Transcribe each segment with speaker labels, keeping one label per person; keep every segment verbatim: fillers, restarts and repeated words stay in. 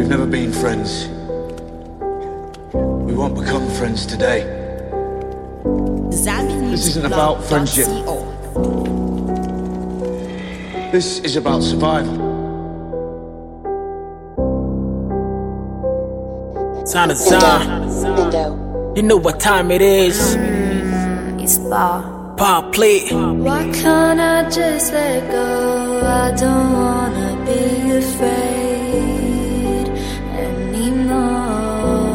Speaker 1: We've never been friends. We won't become friends today. This isn't about friendship. This is about survival.
Speaker 2: Time to time. You know what time it is.
Speaker 3: Mm, it's bar.
Speaker 2: Power play.
Speaker 3: Why can't I just let go? I don't wanna be afraid anymore.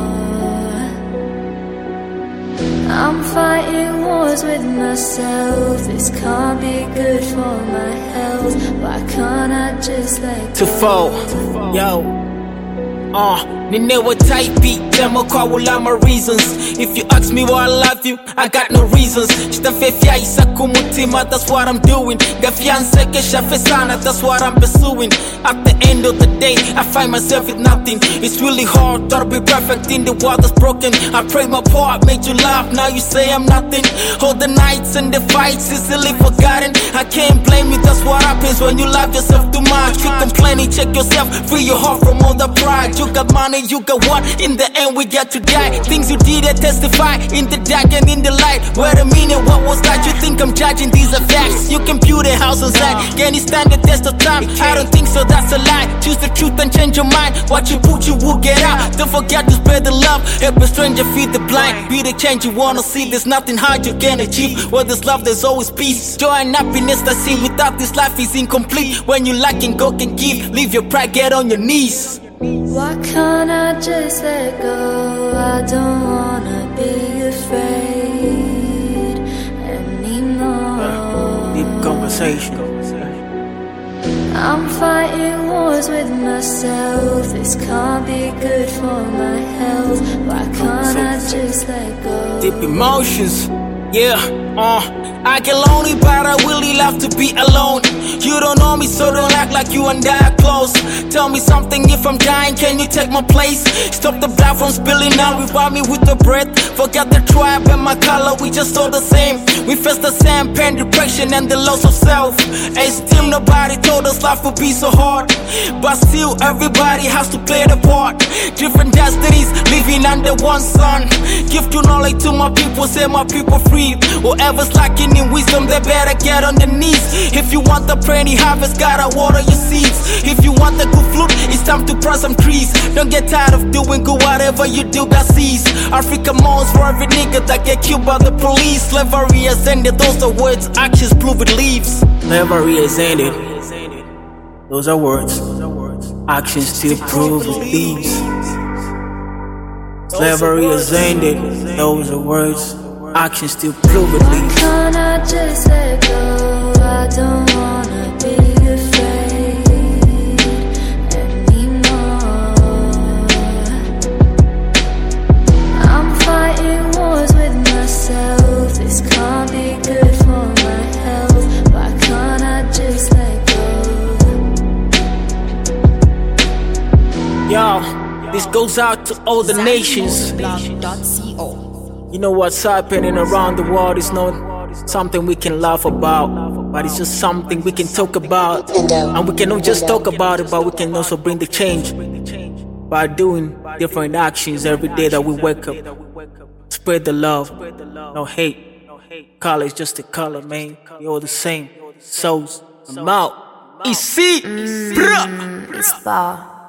Speaker 3: I'm fighting wars with myself. This can't be good for my health. Why can't I just let go?
Speaker 2: To fall, yo. Uh, ninewa type demo kwa wala my reasons. If you ask me why I love you, I got no reasons. Shitafefia isa kumutima, that's what I'm doing. Gafianse kesha fesana, that's what I'm pursuing. At the end of the day, I find myself with nothing. It's really hard, thought I'd be perfect in the world that's broken. I prayed my part, made you laugh, now you say I'm nothing. All the nights and the fights easily forgotten. I can't blame you, that's what happens when you love yourself too much. Keep complaining, check yourself, free your heart from all the pride. You got money, you got what? In the end we get to die. Things you did, I testify in the dark and in the light. Wait a minute, what was that? You think I'm judging? These are facts. You can build a house inside, can it stand the test of time? I don't think so, that's a lie. Choose the truth and change your mind. What you put, you will get out. Don't forget to spread the love. Help a stranger, feed the blind. Be the change you wanna see. There's nothing hard you can achieve. Where there's love, there's always peace. Joy and happiness that's seen. Without this life is incomplete. When you lack and God can give, leave your pride, get on your knees.
Speaker 3: Why can't I just let go? I don't wanna be afraid anymore.
Speaker 2: Deep conversation.
Speaker 3: I'm fighting wars with myself. This can't be good for my health. Why can't I just let go?
Speaker 2: Deep emotions. Yeah, uh, I get lonely, but I really love to be alone. You don't know me, so don't act like you and I are close. Tell me something, if I'm dying, can you take my place? Stop the blood from spilling out, revive me with the breath. Forget the tribe and my color, we just all the same. We face the same pain, depression, and the loss of self. And still nobody told us life would be so hard. But still everybody has to play the part. Different destinies, living under one sun. Give to knowledge to my people, set my people free. Whoever's lacking in wisdom, they better get on their knees. If you want the pretty harvest, gotta water your seeds. If you want the good fruit, it's time to plant some trees. Don't get tired of doing good, whatever you do, God sees. Africa mourns for every nigga that get killed by the police. Slavery has ended, those are words, actions prove it leaves. Slavery has ended, those are words, actions still prove it leaves. Slavery has ended, those are words, actions still prove it leaves.
Speaker 3: Why can't I just let go? I don't wanna be afraid anymore. I'm fighting wars with myself. This can't be good for my health. Why can't I just let go?
Speaker 2: Yo, this goes out to all the nations. You know what's happening around the world is not something we can laugh about, but it's just something we can talk about. And we cannot just talk about it, but we can also bring the change by doing different actions every day that we wake up. Spread the love, no hate. Color is just a color, man. You're all the same. Souls, I'm out. E C,
Speaker 3: Mm, it's bar.